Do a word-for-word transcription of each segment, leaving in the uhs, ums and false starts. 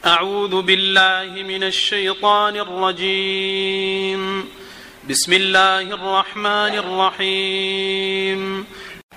أعوذ بالله من الشيطان الرجيم. بسم الله الرحمن الرحيم.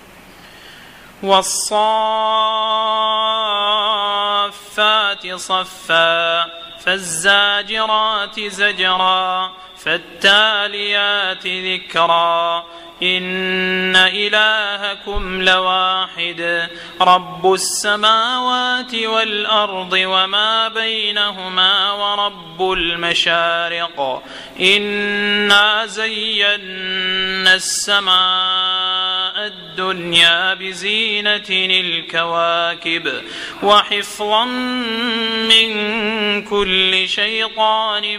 والصافات صفا فالزاجرات زجرا فالتاليات ذكرا إن إلهكم لواحد رب السماوات والأرض وما بينهما ورب المشارق إنا زينا السماء الدنيا بزينة الكواكب وحفظا من كل شيطان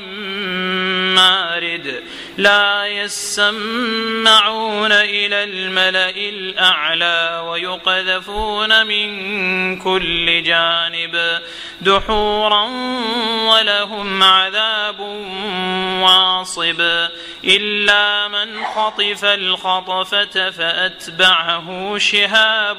مارد لا يسمعون إلى الملأ الأعلى ويقذفون من كل جانب دحورا ولهم عذاب واصب إلا من خطف الخطفة فأتبعه شهاب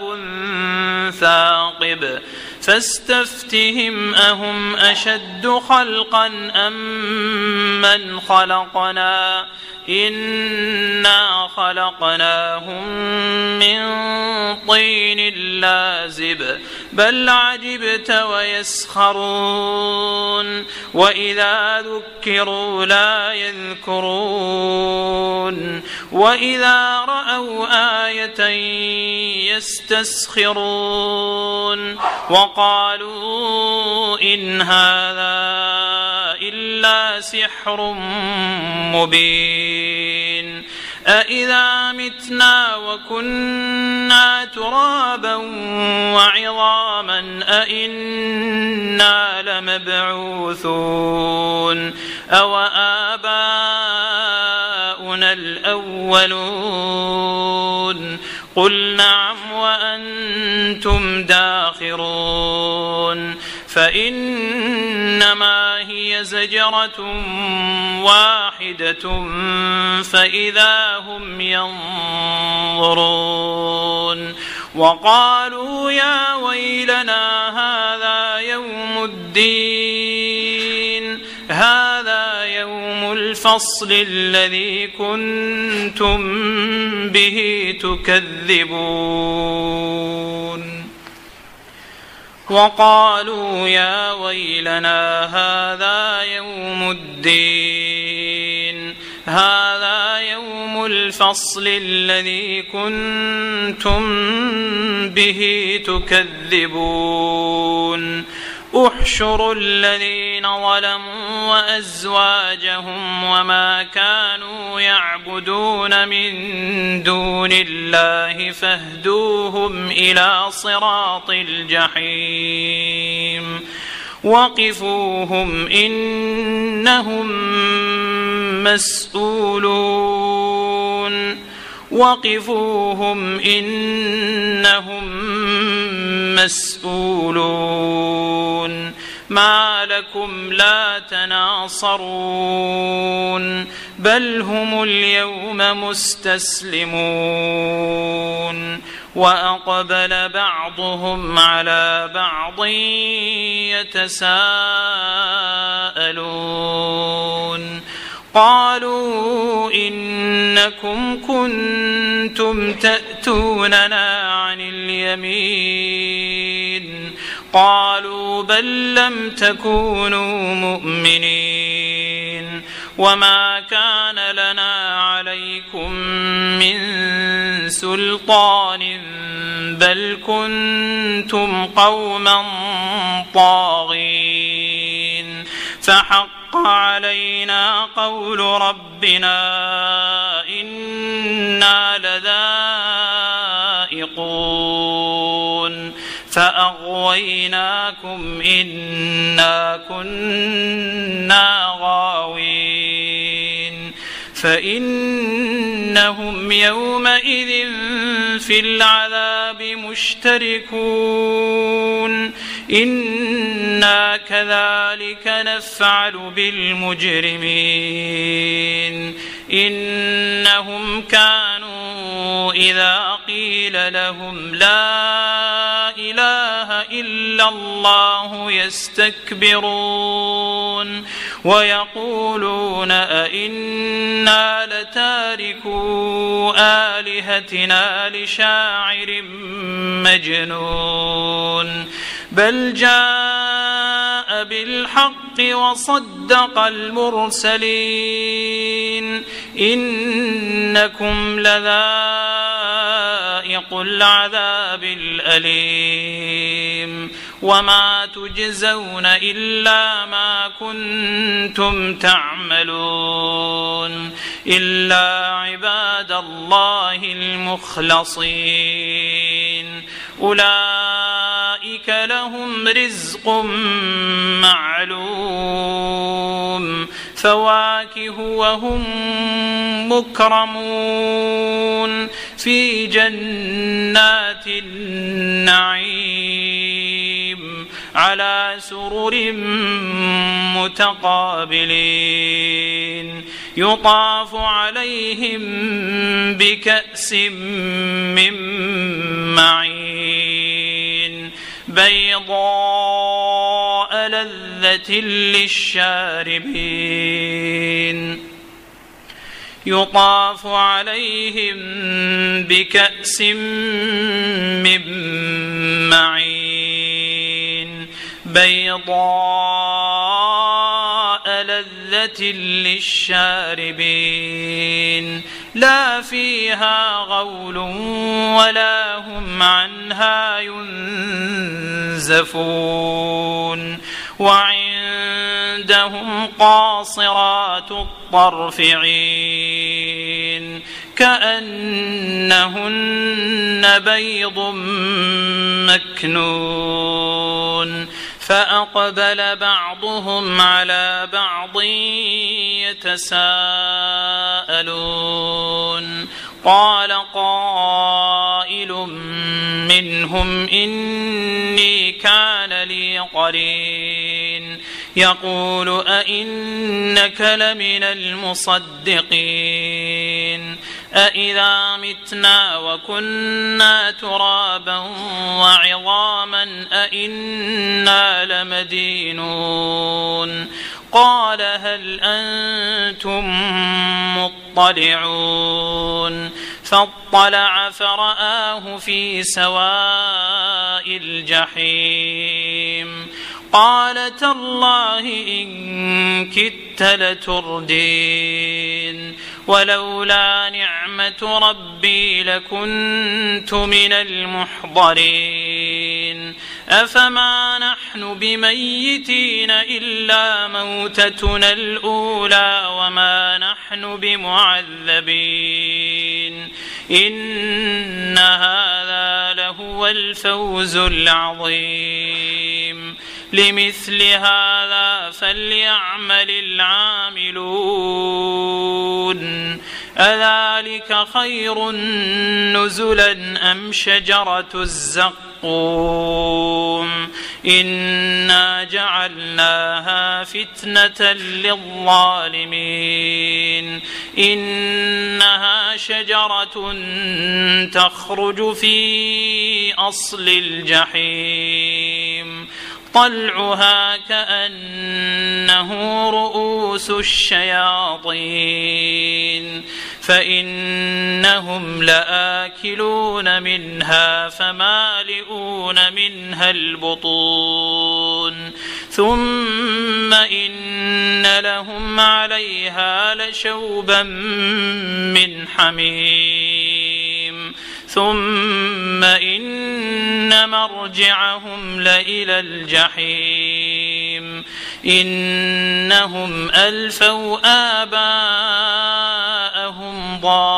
ثاقب فاستفتهم أهم أشد خلقا أم من خلقنا إنا خلقناهم من طين لازب بل عجبت ويسخرون وإذا ذكروا لا يذكرون وإذا رأوا آية يستسخرون وقالوا إن هذا إلا سحر مبين أإذا متنا وكنا ترابا وعظاما أإنا لمبعوثون أو آباؤنا الأولون قل نعم وأنتم داخرون فإنما هي زجرة واحدة فإذا هم ينظرون وقالوا يا ويلنا هذا يوم الدين هذا يوم الفصل الذي كنتم به تكذبون وقالوا يا ويلنا هذا يوم الدين هذا يوم الفصل الذي كنتم به تكذبون احشروا الذين ظلموا وأزواجهم وما كانوا يعبدون من دون الله فاهدوهم إلى صراط الجحيم وقفوهم إنهم مسؤولون وقفوهم إنهم مسؤولون ما لكم لا تناصرون بل هم اليوم مستسلمون وأقبل بعضهم على بعض يتساءلون قالوا إنكم كنتم تأتوننا عن اليمين قالوا بل لم تكونوا مؤمنين وما كان لنا عليكم من سلطان بل كنتم قوما طاغين فحق علينا قول ربنا إنا لذائقون فأغويناكم إنا كنا غاوين فإنهم يومئذ في العذاب مشتركون إنا كذلك نفعل بالمجرمين إنهم كانوا إذا قيل لهم لا إله إلا الله يستكبرون ويقولون أئنا لتاركو آلهتنا لشاعر مجنون بل جاء بالحق وصدق المرسلين إنكم لذائق العذاب الأليم وما تجزون إلا ما كنتم تعملون إلا عباد الله المخلصين أولئك لهم رزق معلوم فواكه وهم مكرمون في جنات النعيم على سرر متقابلين يطاف عليهم بكأس من معين بيضاء لذة للشاربين يطاف عليهم بكأس من معين بيضاء لذة للشاربين لا فيها غول ولا هم عنها ينزفون وعندهم قاصرات الطرف عين كأنهن بيض مكنون فأقبل بعضهم على بعض يتساءلون قال قائل منهم إني كان لي قرين يقول أئنك لمن المصدقين أئذا متنا وكنا ترابا وعظاما أئنا لمدينون قال هل أنتم مطلعون فاطلع فرآه في سواء الجحيم قال تالله إن كدت لتردين ولولا نعمة ربي لكنت من المحضرين أفما نحن بميتين إلا موتتنا الأولى وما نحن بمعذبين إن هذا لهو الفوز العظيم لمثل هذا فليعمل العاملون أذلك خير نزلا أم شجرة الزقوم إنا جعلناها فتنة للظالمين إنها شجرة تخرج في أصل الجحيم طلعها كأنه رؤوس الشياطين فإنهم لآكلون منها فمالئون منها البطون ثم إن لهم عليها لشوبا من حميم ثم إن مرجعهم لإلى الجحيم إنهم ألفوا آباءهم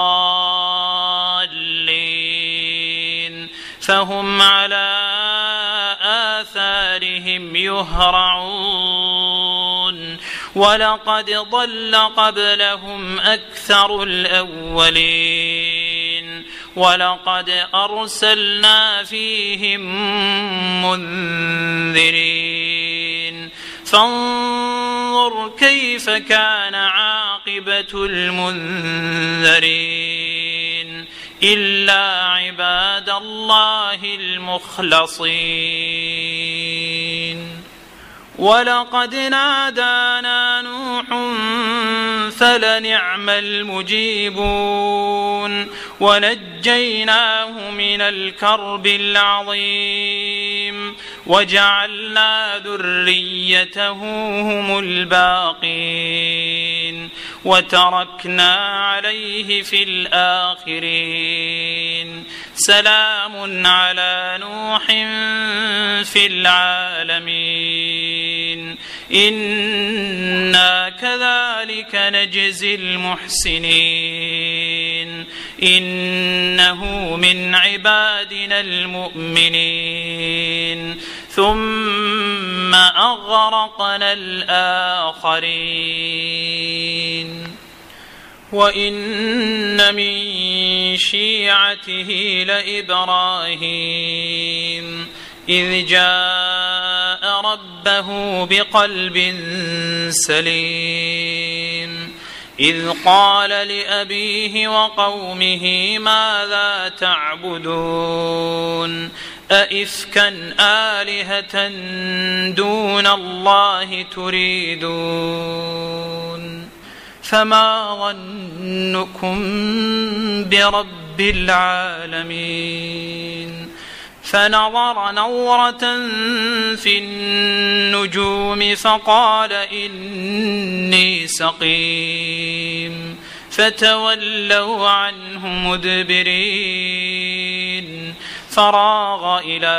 ضالين فهم على آثارهم يهرعون ولقد ضل قبلهم أكثر الأولين ولقد أرسلنا فيهم منذرين فانظر كيف كان عاقبة المنذرين إلا عباد الله المخلصين. ولقد نادانا نوح فلنعم المجيبون ونجيناه من الكرب العظيم وجعلنا ذريته هم الباقين وتركنا عليه في الآخرين. سلام على نوح في العالمين إنا كذلك نجزي المحسنين إنه من عبادنا المؤمنين ثم أغرقنا الآخرين. وإن من شيعته لإبراهيم إذ جاء ربه بقلب سليم إذ قال لأبيه وقومه ماذا تعبدون أئفكا آلهة دون الله تريدون فما ظنكم برب العالمين. فنظر نظرة في النجوم فقال إني سقيم فتولوا عنه مدبرين. فراغ إلى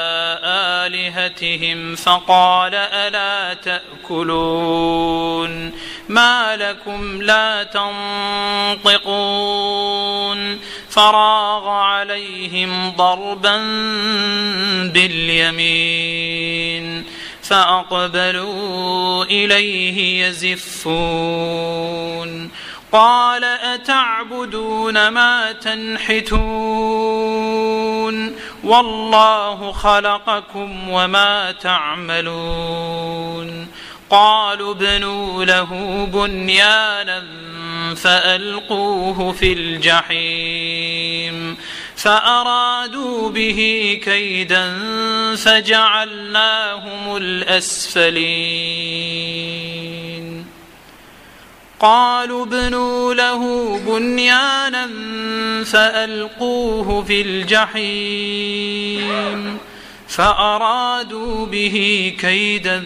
آلهتهم فقال ألا تأكلون ما لكم لا تنطقون. فراغ عليهم ضربا باليمين فأقبلوا إليه يزفون. قال أتعبدون ما تنحتون والله خلقكم وما تعملون. قالوا ابنوا له بنيانا فألقوه في الجحيم فأرادوا به كيدا فجعلناهم الأسفلين. قالوا ابنوا له بنيانا فألقوه في الجحيم فأرادوا به كيدا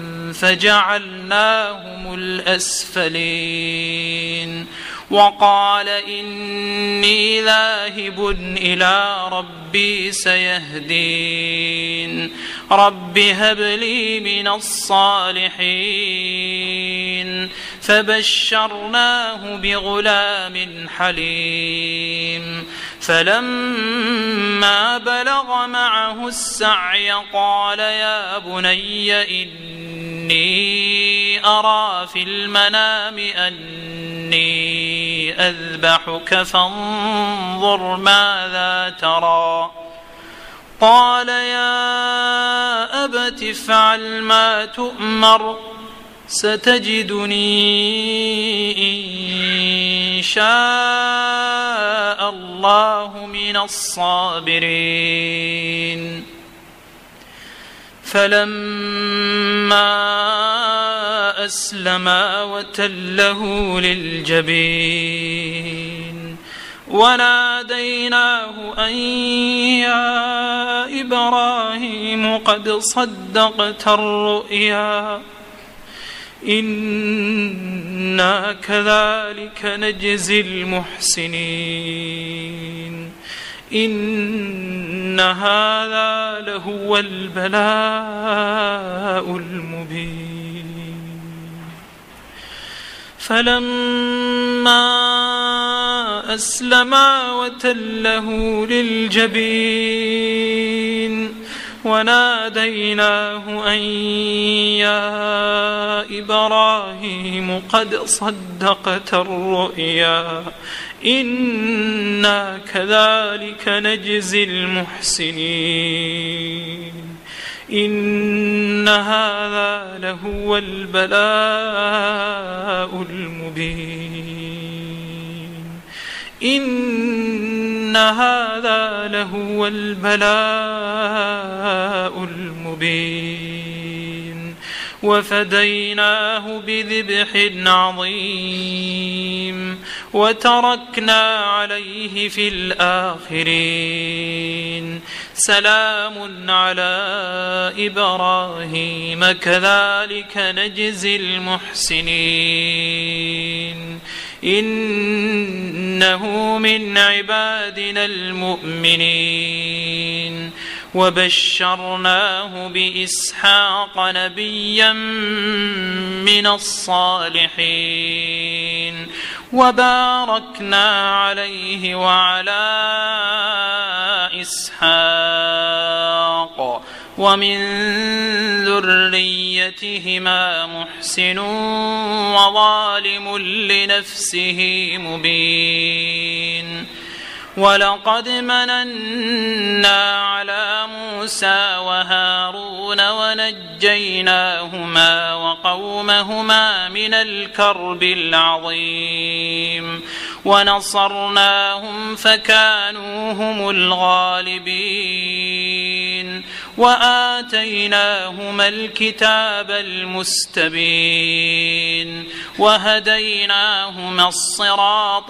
فجعلناهم الأسفلين. وقال إني ذاهب إلى ربي سيهدين. رب هب لي من الصالحين. فبشرناه بغلام حليم. فلما بلغ معه السعي قال يا بني إني أرى في المنام أني أذبحك فانظر ماذا ترى. قال يا أبت افعل ما تؤمر ستجدني إن شاء الله من الصابرين. فلما أسلما وتله للجبين وناديناه أن يا إبراهيم قد صدقت الرؤيا إنا كذلك نجزي المحسنين إن هذا لهو البلاء المبين. فلما أسلما وتله للجبين وناديناه أن يا إبراهيم قد صدقت الرؤيا إنا كذلك نجزي المحسنين إن هذا لهو البلاء المبين. إن إن هذا لهو البلاء المبين وفديناه بذبح عظيم وتركنا عليه في الآخرين سلام على إبراهيم كذلك نجزي المحسنين إنه من عبادنا المؤمنين وبشرناه بإسحاق نبيا من الصالحين وباركنا عليه وعلى إسحاق ومن ذريتهما محسن وظالم لنفسه مبين ولقد مننا على موسى وهارون ونجيناهما وقومهما من الكرب العظيم ونصرناهم فكانوا هم الغالبين وآتيناهما الكتاب المستبين وهديناهما الصراط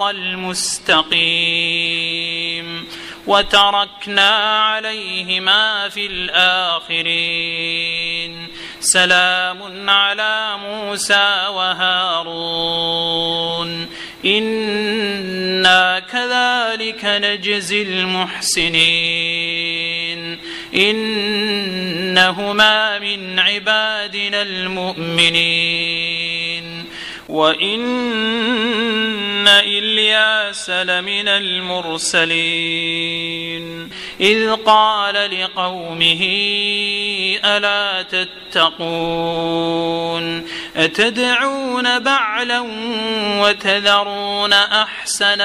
المستقيم وتركنا عليهما في الآخرين سلام على موسى وهارون إنا كذلك نجزي المحسنين إنهما من عبادنا المؤمنين وإن إلياس لمن المرسلين إذ قال لقومه ألا تتقون أتدعون بعلا وتذرون أحسن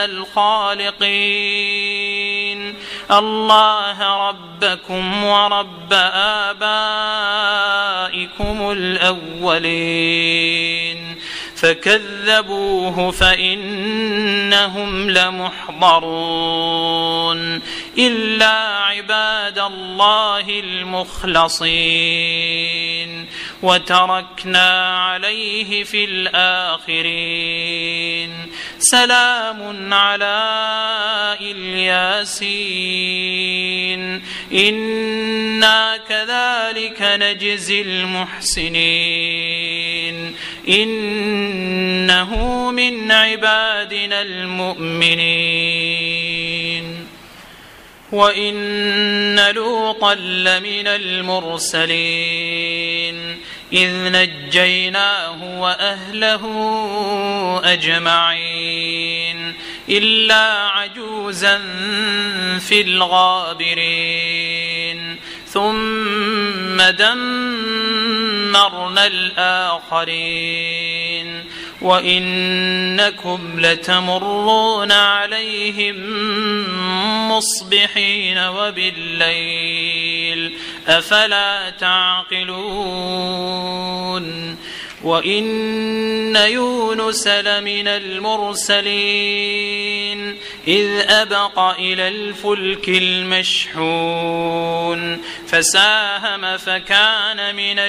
الخالقين الله ربكم ورب آبائكم الأولين فكذبوه فإنهم لمحضرون إلا عباد الله المخلصين وتركنا عليه في الآخرين سلام على الياسين إنا كذلك نجزي المحسنين إنه من عبادنا المؤمنين وإن لوطا لمن المرسلين إذ نجيناه وأهله أجمعين إلا عجوزا في الغابرين ثم دمرنا الآخرين وإنكم لتمرون عليهم مصبحين وبالليل أفلا تعقلون وإن يونس لمن المرسلين إذ أبق إلى الفلك المشحون فساهم فكان من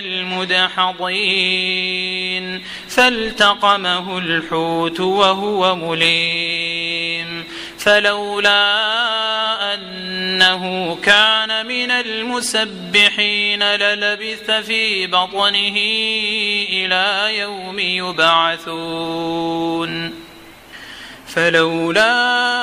المدحضين فالتقمه الحوت وهو مليم فلولا أنه كان من المسبحين للبث في بطنه إلى يوم يبعثون فلولا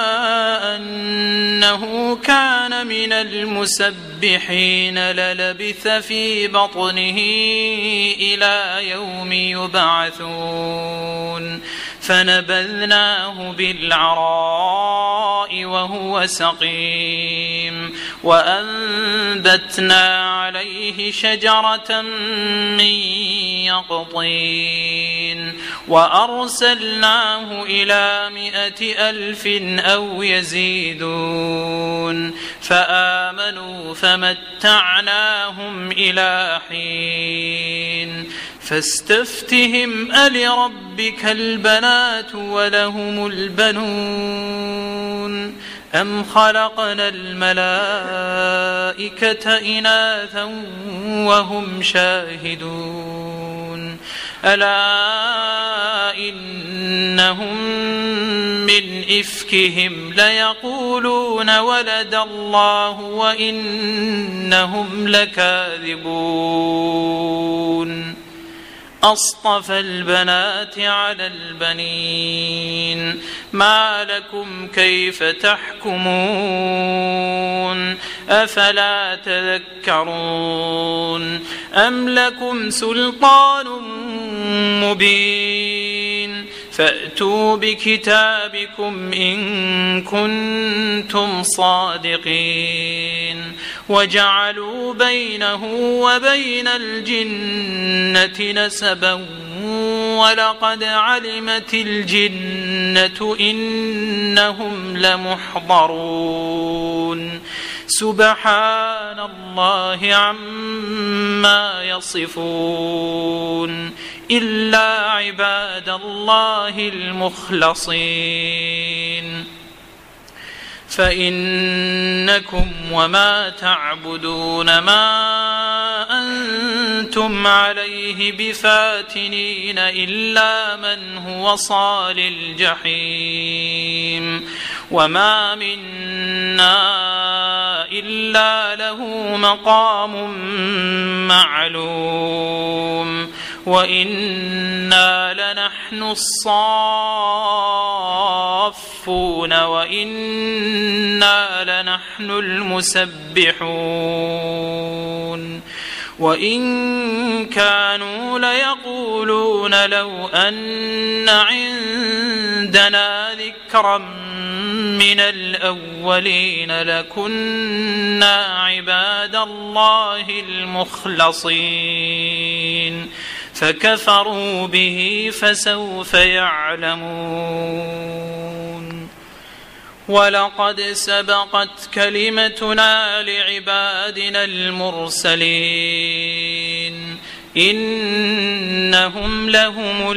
أنه كان من المسبحين للبث في بطنه إلى يوم يبعثون فنبذناه بالعراء وهو سقيم وأنبتنا عليه شجرة من يقطين وأرسلناه إلى مائة ألف أو يزيدون فآمنوا فمتعناهم إلى حين فاستفتهم ألربك البنات ولهم البنون أم خلقنا الملائكة إناثا وهم شاهدون ألا إنهم من إفكهم ليقولون ولد الله وإنهم لكاذبون أصطفى البنات على البنين ما لكم كيف تحكمون أفلا تذكرون أم لكم سلطان مبين فأتوا بكتابكم إن كنتم صادقين وجعلوا بينه وبين الجنة نسبا ولقد علمت الجنة إنهم لمحضرون سبحان الله عما يصفون إلا عباد الله المخلصين فإنكم وما تعبدون ما أنتم عليه بفاتنين إلا من هو صال الجحيم وما منا إلا له مقام معلوم وإنا لنحن الصافون وإنا لنحن المسبحون وإن كانوا ليقولون لو أن عندنا ذكرا من الأولين لكنا عباد الله المخلصين فكفروا به فسوف يعلمون ولقد سبقت كلمتنا لعبادنا المرسلين إنهم لهم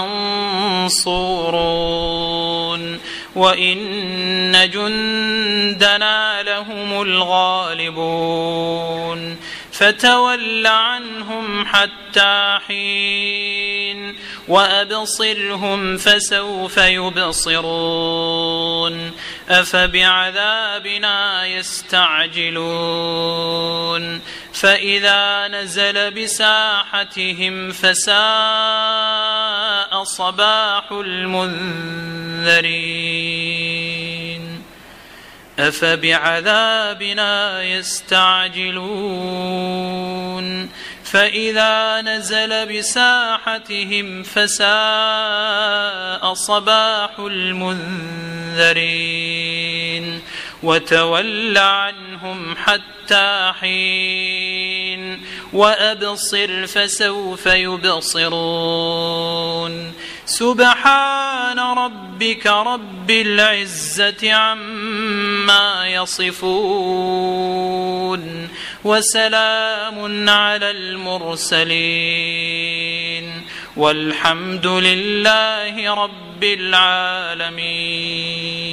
المنصورون وإن جندنا لهم الغالبون فتول عنهم حتى حين وأبصرهم فسوف يبصرون أفبعذابنا يستعجلون فإذا نزل بساحتهم فساء صباح المنذرين أفبعذابنا يستعجلون فإذا نزل بساحتهم فساء صباح المنذرين وتول عنهم حتى حين وأبصر فسوف يبصرون سبحان ربك رب العزة عما يصفون وسلام على المرسلين والحمد لله رب العالمين.